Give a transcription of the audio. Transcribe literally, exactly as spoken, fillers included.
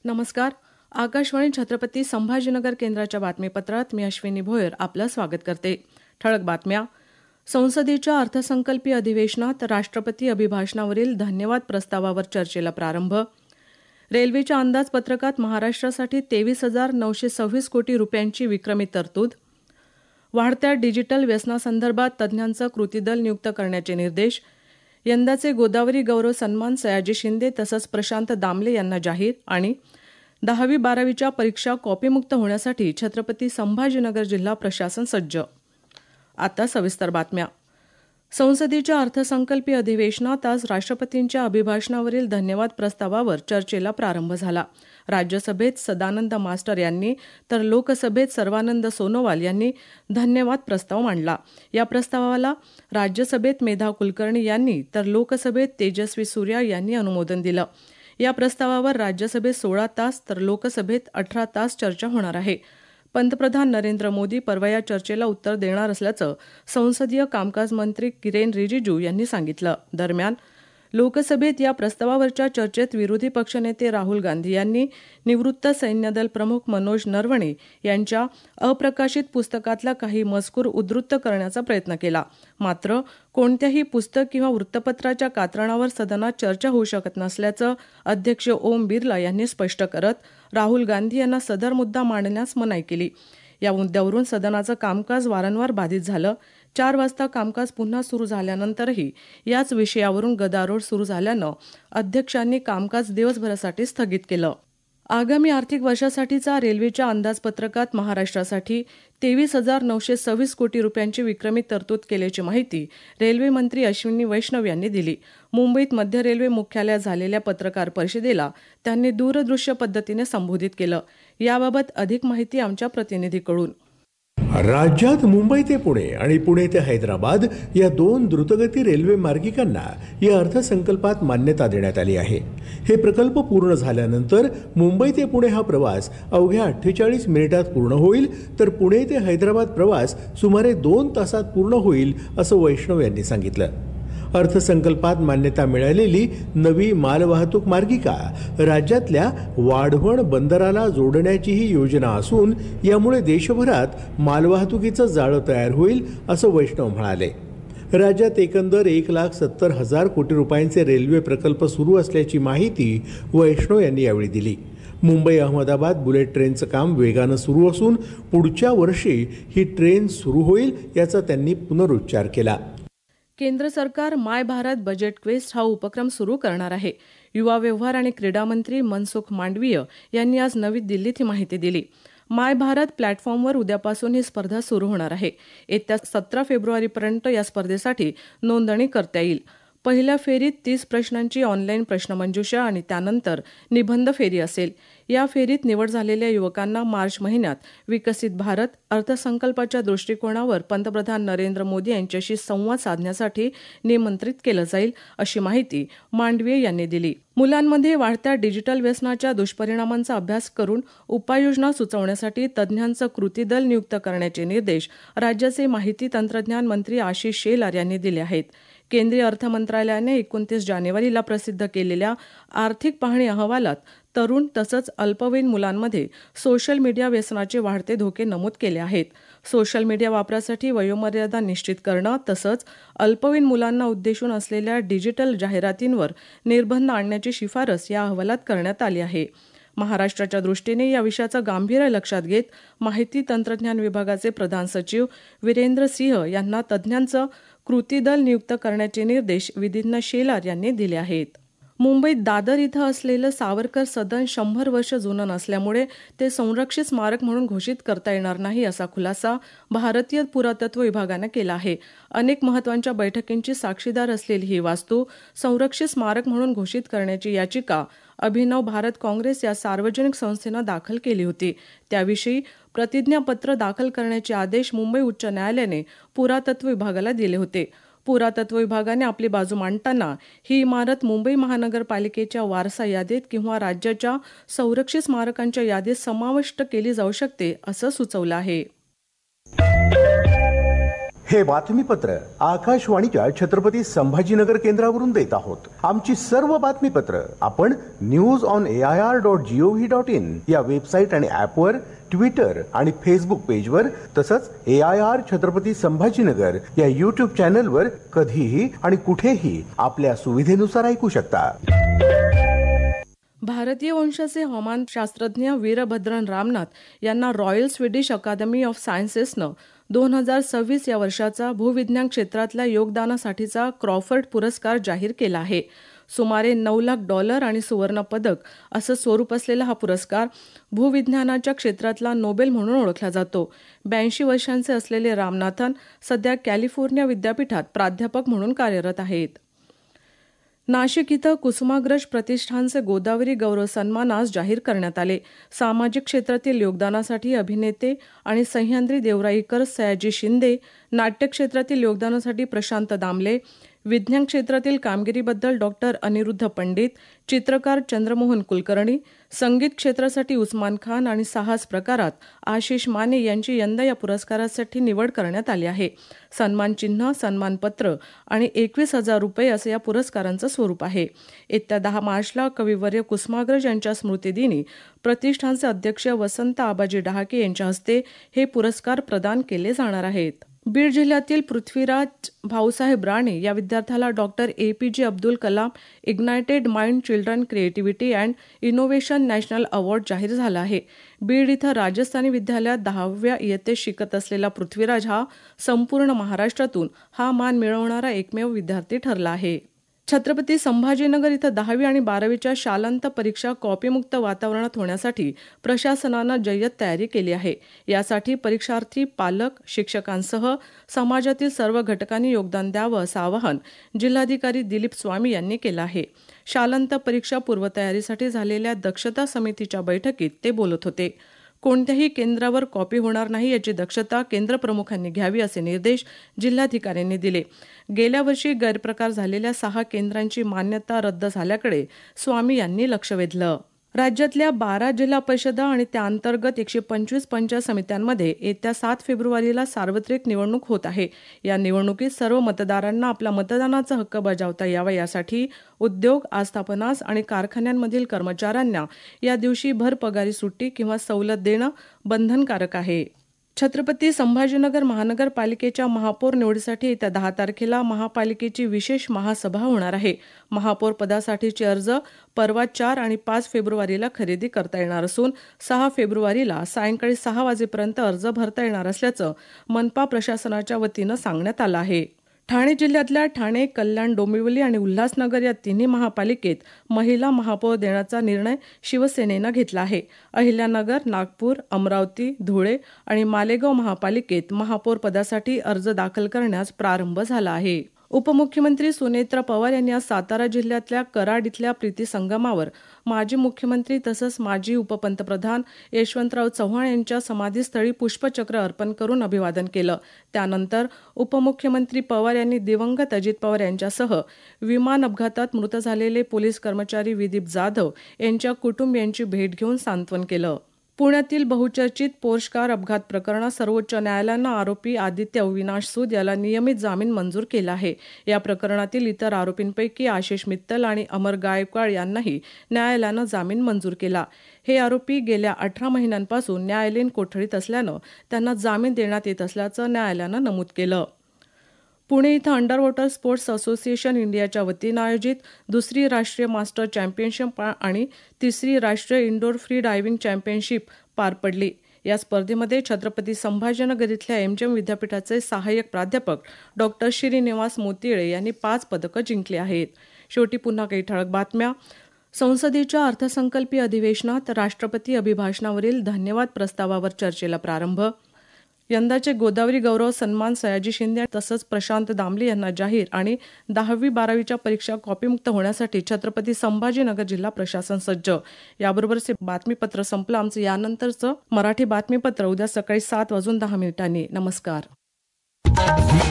नमस्कार. आकाशवाणी छत्रपती संभाजीनगर केंद्राच्या बातमीपत्रात मी अश्विनी भोयर आपलं स्वागत करते. ठळक बातम्या. संसदेच्या अर्थसंकल्पीय अधिवेशनात राष्ट्रपती अभिभाषणावरील धन्यवाद प्रस्तावावर चर्चेला प्रारंभ. रेल्वेच्या अंदाजपत्रकात महाराष्ट्रासाठी तेवीस हजार नऊशे सव्वीस कोटी रुपयांची विक्रमी तरतूद. वाढत्या डिजिटल व्यसनासंदर्भात तज्ज्ञांचं कृतीदल नियुक्त करण्याचे निर्देश. यंदाचे गोदावरी गौरव सन्मान सयाजी शिंदे तसंच प्रशांत दामले यांना जाहीर. आणि दहावी बारावीच्या परीक्षा कॉपीमुक्त होण्यासाठी छत्रपती संभाजीनगर जिल्हा प्रशासन सज्ज. आता सविस्तर बातम्या. संसदेच्या अर्थसंकल्पीय अधिवेशनात आज राष्ट्रपतींच्या अभिभाषणावरील धन्यवाद प्रस्तावावर चर्चेला प्रारंभ झाला. राज्यसभेत सदानंद मास्टर यांनी तर लोकसभेत सर्वानंद सोनोवाल यांनी धन्यवाद प्रस्ताव मांडला. या प्रस्तावाला राज्यसभेत मेधा कुलकर्णी यांनी तर लोकसभेत तेजस्वी सूर्या यांनी अनुमोदन दिलं. या प्रस्तावावर राज्यसभेत सोळा तास तर लोकसभेत अठरा तास चर्चा होणार आहे. पंतप्रधान नरेंद्र मोदी परवा या चर्चेला उत्तर देणार असल्याचं संसदीय कामकाज मंत्री किरेन रिजिजू यांनी सांगितलं. दरम्यान लोकसभेत या प्रस्तावावरच्या चर्चेत विरोधी पक्षनेते राहुल गांधी यांनी निवृत्त सैन्यदल प्रमुख मनोज नरवणे यांच्या अप्रकाशित पुस्तकातला काही मजकूर उद्धृत करण्याचा प्रयत्न केला. मात्र कोणत्याही पुस्तक किंवा वृत्तपत्राच्या कात्रणावर सदनात चर्चा होऊ शकत नसल्याचं अध्यक्ष ओम बिर्ला यांनी स्पष्ट करत राहुल गांधी यांना सदर मुद्दा मांडण्यास मनाई केली. या मुद्द्यावरून सदनाचं कामकाज वारंवार बाधित झालं. चार वाजता कामकाज पुन्हा सुरू झाल्यानंतरही याच विषयावरून गदारोळ सुरू झाल्यानं अध्यक्षांनी कामकाज दिवसभरासाठी स्थगित केलं. आगामी आर्थिक वर्षासाठीचा रेल्वेच्या अंदाजपत्रकात महाराष्ट्रासाठी तेवीस हजार नऊशे सव्वीस कोटी रुपयांची विक्रमी तरतूद केल्याची माहिती रेल्वे मंत्री अश्विनी वैष्णव यांनी दिली. मुंबईत मध्य रेल्वे मुख्यालयात झालेल्या पत्रकार परिषदेला त्यांनी दूरदृश्य पद्धतीने संबोधित केलं. याबाबत अधिक माहिती आमच्या प्रतिनिधीकडून. राज्यात मुंबई ते पुणे आणि पुणे ते हैदराबाद या दोन द्रुतगती रेल्वे मार्गिकांना या अर्थसंकल्पात मान्यता देण्यात आली आहे. हे प्रकल्प पूर्ण झाल्यानंतर मुंबई ते पुणे हा प्रवास अवघ्या अठ्ठेचाळीस मिनिटात पूर्ण होईल, तर पुणे ते हैदराबाद प्रवास सुमारे दोन तासात पूर्ण होईल असं वैष्णव यांनी सांगितलं. अर्थसंकल्पात मान्यता मिळालेली नवी मालवाहतूक मार्गिका राज्यातल्या वाढवण बंदराला जोडण्याची ही योजना असून यामुळे देशभरात मालवाहतुकीचं जाळं तयार होईल असं वैष्णव म्हणाले. राज्यात एकंदर एक लाख सत्तर हजार कोटी रुपयांचे रेल्वे प्रकल्प सुरू असल्याची माहिती वैष्णव यांनी यावेळी दिली. मुंबई अहमदाबाद बुलेट ट्रेनचं काम वेगानं सुरू असून पुढच्या वर्षी ही ट्रेन सुरू होईल याचा त्यांनी पुनरुच्चार केला. केंद्र सरकार माय भारत बजेट क्वेस्ट हा उपक्रम सुरू करणार आहे. युवा व्यवहार आणि क्रीडा मंत्री मनसुख मांडवीय यांनी आज नवी दिल्लीत ही माहिती दिली. माय भारत प्लॅटफॉर्मवर उद्यापासून ही स्पर्धा सुरू होणार आहे. येत्या सतरा फेब्रुवारीपर्यंत या स्पर्धेसाठी नोंदणी करता येईल. पहिल्या फेरीत तीस प्रश्नांची ऑनलाईन प्रश्नमंजुषा आणि त्यानंतर निबंध फेरी असेल. या फेरीत निवड झालेल्या युवकांना मार्च महिन्यात विकसित भारत अर्थसंकल्पाच्या दृष्टिकोनावर पंतप्रधान नरेंद्र मोदी यांच्याशी संवाद साधण्यासाठी निमंत्रित केलं जाईल अशी माहिती मांडवीय यांनी दिली. मुलांमध्ये वाढत्या डिजिटल व्यसनाच्या दुष्परिणामांचा अभ्यास करून उपाययोजना सुचवण्यासाठी तज्ज्ञांचं कृतीदल नियुक्त करण्याचे निर्देश राज्याचे माहिती तंत्रज्ञान मंत्री आशिष शेलार यांनी दिले आहेत. केंद्रीय अर्थ मंत्रालयाने एकोणतीस जानेवारीला प्रसिद्ध केलेल्या आर्थिक पाहणी अहवालात तरुण तसंच अल्पवयीन मुलांमध्ये सोशल मीडिया व्यसनाचे वाढते धोके नमूद केले आहेत. सोशल मीडिया वापरासाठी वयोमर्यादा निश्चित करणं तसंच अल्पवयीन मुलांना उद्देशून असलेल्या डिजिटल जाहिरातींवर निर्बंध आणण्याची शिफारस या अहवालात करण्यात आली आहे. महाराष्ट्राच्या दृष्टीने या विषयाचं गांभीर्य लक्षात घेत माहिती तंत्रज्ञान विभागाचे प्रधान सचिव वीरेंद्र सिंह यांना तज्ज्ञांचं कृतीदल नियुक्त करण्याचे निर्देश विधिज्ञ शेलार यांनी दिले आहेत. मुंबईत दादर इथं असलेलं सावरकर सदन शंभर वर्ष जुनं नसल्यामुळे ते संरक्षित स्मारक म्हणून घोषित करता येणार नाही असा खुलासा भारतीय पुरातत्व विभागानं केला आहे. अनेक महत्त्वाच्या बैठकींची साक्षीदार असलेली ही वास्तू संरक्षित स्मारक म्हणून घोषित करण्याची याचिका अभिनव भारत काँग्रेस या सार्वजनिक संस्थेनं दाखल केली होती. त्याविषयी प्रतिज्ञापत्र दाखल करण्याचे आदेश मुंबई उच्च न्यायालयाने पुरातत्व विभागाला दिले होते. पुरातत्व विभागाने आपली बाजू मांडताना ही इमारत मुंबई महानगरपालिकेच्या वारसा यादीत किंवा राज्याच्या संरक्षित स्मारकांच्या यादीत समाविष्ट केली जाऊ शकते असं सुचवलं आहे. हे बातमीपत्र आकाशवाणीच्या छत्रपती संभाजीनगर केंद्रावरून देत आहोत. आमची सर्व बातमीपत्र आपण news on A I R dot G O V dot in या वेबसाईट आणि ॲपवर, ट्विटर आणि फेसबुक पेजवर, तसंच A I R Chhatrapati Sambhajinagar या युट्यूब चॅनलवर कधीही आणि कुठेही आपल्या सुविधेनुसार ऐकू शकता. भारतीय वंशाचे हवामान शास्त्रज्ञ वीरभद्रन रामनाथ यांना रॉयल स्वीडिश अकादमी ऑफ सायन्सेसनं दोन हजार सव्वीस या वर्षाचा भूविज्ञान क्षेत्रातल्या योगदानासाठीचा क्रॉफर्ड पुरस्कार जाहीर केला आहे. सुमारे नऊ लाख डॉलर आणि सुवर्ण पदक असं स्वरूप असलेला हा पुरस्कार भूविज्ञानाच्या क्षेत्रातला नोबेल म्हणून ओळखला जातो. ब्याऐंशी वर्षांचे असलेले रामनाथन सध्या कॅलिफोर्निया विद्यापीठात प्राध्यापक म्हणून कार्यरत आहेत. नाशिक इथं कुसुमाग्रज प्रतिष्ठानचे गोदावरी गौरव सन्मान आज जाहीर करण्यात आले. सामाजिक क्षेत्रातील योगदानासाठी अभिनेते आणि सह्याद्री देवराईकर सयाजी शिंदे, नाट्य क्षेत्रातील योगदानासाठी प्रशांत दामले, विज्ञान क्षेत्रातील कामगिरीबद्दल डॉक्टर अनिरुद्ध पंडित, चित्रकार चंद्रमोहन कुलकर्णी, संगीत क्षेत्रासाठी उस्मान खान आणि साहस प्रकारात आशिष माने यांची यंदा या पुरस्कारासाठी निवड करण्यात आली आहे. सन्मान चिन्ह, सन्मानपत्र आणि एकवीस हजार रुपये असं या पुरस्कारांचं स्वरूप आहे. येत्या दहा मार्चला कविवर्य कुसुमाग्रज यांच्या स्मृतिदिनी प्रतिष्ठानचे अध्यक्ष वसंत आबाजी डहाके यांच्या हस्ते हे पुरस्कार प्रदान केले जाणार आहेत. बीड जिल्ह्यातील पृथ्वीराज भाऊसाहेब राणे या विद्यार्थ्याला doctor A P J Abdul Kalam Ignited Mind Children Creativity and Innovation National Award जाहीर झाला आहे. बीड इथं राजस्थानी विद्यालयात दहाव्या इयत्तेत शिकत असलेला पृथ्वीराज हा संपूर्ण महाराष्ट्रातून हा मान मिळवणारा एकमेव विद्यार्थी ठरला आहे. छत्रपती संभाजीनगर इथं दहावी आणि बारावीच्या शालांत परीक्षा कॉपीमुक्त वातावरणात होण्यासाठी प्रशासनानं जय्यत तयारी केली आहे. यासाठी परीक्षार्थी, पालक, शिक्षकांसह समाजातील सर्व घटकांनी योगदान द्यावं असं आवाहन जिल्हाधिकारी दिलीप स्वामी यांनी केलं आहे. शालांत परीक्षा पूर्वतयारीसाठी झालेल्या दक्षता समितीच्या बैठकीत ते बोलत होते. कोणत्याही केंद्रावर कॉपी होणार नाही याची दक्षता केंद्र प्रमुखांनी घ्यावी असे निर्देश जिल्हाधिकाऱ्यांनी दिले. गेल्या वर्षी गैरप्रकार झालेल्या सहा केंद्रांची मान्यता रद्द झाल्याकडे स्वामी यांनी लक्ष वेधलं. राज्यातल्या बारा जिल्हा परिषदा आणि त्याअंतर्गत एकशे पंचवीस पंचायत समित्यांमध्ये येत्या सात फेब्रुवारीला सार्वत्रिक निवडणूक होत आहे. या निवडणुकीत सर्व मतदारांना आपला मतदानाचा हक्क बजावता यावा यासाठी उद्योग, आस्थापनास आणि कारखान्यांमधील कर्मचाऱ्यांना या दिवशी भरपगारी सुट्टी किंवा सवलत देणं बंधनकारक आहे. छत्रपती संभाजीनगर महानगरपालिकेच्या महापौर निवडीसाठी येत्या दहा तारखेला महापालिकेची विशेष महासभा होणार आहे. महापौर पदासाठीचे अर्ज परवा चार आणि पाच फेब्रुवारीला खरेदी करता येणार असून सहा फेब्रुवारीला सायंकाळी सहा वाजेपर्यंत अर्ज भरता येणार असल्याचं मनपा प्रशासनाच्या वतीनं सांगण्यात आलं आहे. ठाणे जिल्ह्यातल्या ठाणे, कल्याण, डोंबिवली आणि उल्हासनगर या तिन्ही महापालिकेत महिला महापौर देण्याचा निर्णय शिवसेनेनं घेतला आहे. अहिल्यानगर, नागपूर, अमरावती, धुळे आणि मालेगाव महापालिकेत महापौर पदासाठी अर्ज दाखल करण्यास प्रारंभ झाला आहे. उपमुख्यमंत्री सुनेत्रा पवार यांनी आज सातारा जिल्ह्यातल्या कराड इथल्या प्रीती संगमावर माजी मुख्यमंत्री तसंच माजी उपपंतप्रधान यशवंतराव चव्हाण यांच्या समाधीस्थळी पुष्पचक्र अर्पण करून अभिवादन केलं. त्यानंतर उपमुख्यमंत्री पवार यांनी दिवंगत अजित पवार यांच्यासह विमान अपघातात मृत झालेले पोलीस कर्मचारी विदीप जाधव यांच्या कुटुंबियांची भेट घेऊन सांत्वन केलं. पुण्यातील बहुचर्चित पोर्श कार अपघात प्रकरणात सर्वोच्च न्यायालयानं आरोपी आदित्य अविनाश सूद याला नियमित जामीन मंजूर केला आहे. या प्रकरणातील इतर आरोपींपैकी आशिष मित्तल आणि अमर गायकवाड यांनाही न्यायालयानं जामीन मंजूर केला. हे आरोपी गेल्या अठरा महिन्यांपासून न्यायालयीन कोठडीत असल्यानं त्यांना जामीन देण्यात येत असल्याचं न्यायालयानं नमूद केलं. पुणे इथं अंडर वॉटर स्पोर्ट्स असोसिएशन इंडियाच्या वतीनं आयोजित दुसरी राष्ट्रीय मास्टर चॅम्पियनशिप आणि तिसरी राष्ट्रीय इंडोर फ्री डायव्हिंग चॅम्पियनशिप पार पडली. या स्पर्धेमध्ये छत्रपती संभाजीनगर इथल्या एमजीएम विद्यापीठाचे सहाय्यक प्राध्यापक डॉक्टर श्रीनिवास मोतिळे यांनी पाच पदकं जिंकली आहेत. शेवटी पुन्हा काही ठळक बातम्या. संसदेच्या अर्थसंकल्पीय अधिवेशनात राष्ट्रपती अभिभाषणावरील धन्यवाद प्रस्तावावर चर्चेला प्रारंभ. यंदाचे गोदावरी गौरव सन्मान सयाजी शिंदे तसंच प्रशांत दामले यांना जाहीर आणि दहावी बारावीच्या परीक्षा कॉपीमुक्त होण्यासाठी छत्रपती संभाजीनगर जिल्हा प्रशासन सज्ज. याबरोबरच बातमीपत्र संपलं. आमचं यानंतरचं मराठी बातमीपत्र उद्या सकाळी सात वाजून दहा मिनिटांनी. नमस्कार.